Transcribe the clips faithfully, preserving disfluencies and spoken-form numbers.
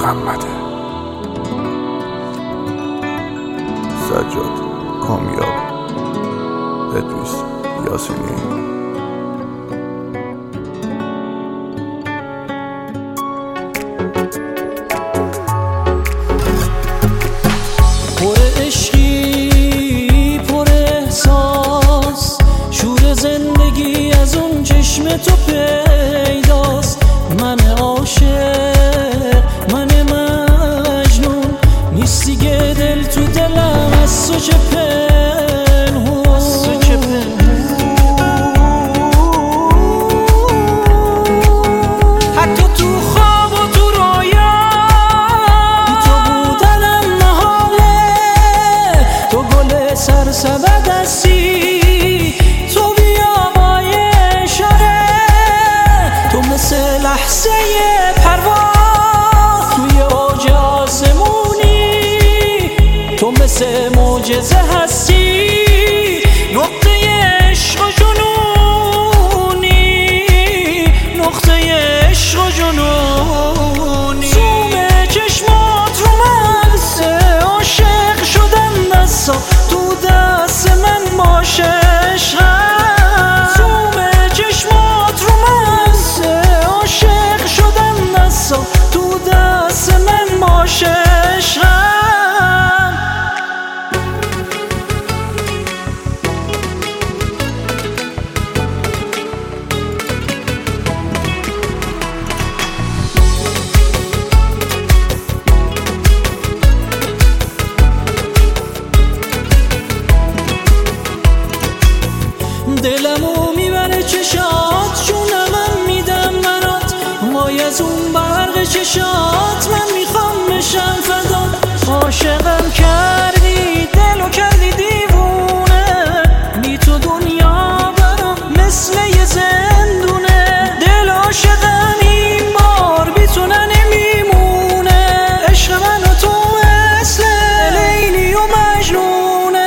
محمده. سجاد کامیاب، ادریس یاسینی. پر عشقی، پر احساس، شور زندگی از اون چشم تو پیداست. من عاشق، من مجنون، نیست دیگه دل تو دلم از تو چه پنهون. حتی تو خواب و تو رویا بی تو بودنم محاله. تو گل سرسبد هستی، تو بیا با یه اشاره. تو مثل لحظه پرواز توی اوج آسمونی، تو مثل معجزه هستی، نقطه عشق و جنونی، نقطه عشق و جنونی. زوم چشمات رو مغز عاشق شدن، دستا تو دست من باشه عشقم. زوم چشمات رو مغز عاشق شدن، دستا تو دست من باشه عشقم. دلمو میبره چشات، جونمم میدم برات. وای از اون برق چشات من میخوام بشم فدات. عاشقم کردی دلو کردی دیوونه، بی تو دنیا برام مثل یه زندونه. دل عاشقم این بار بی تو نمیمونه. عشق من و تو مثل لیلی و مجنونه.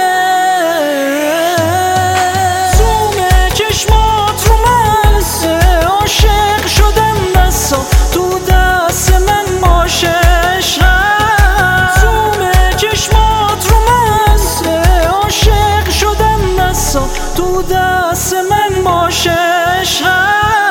تو دست من باشه عشقم. زوم چشمات رو مست عاشق شدم، دستا تو دست من باشه عشقم.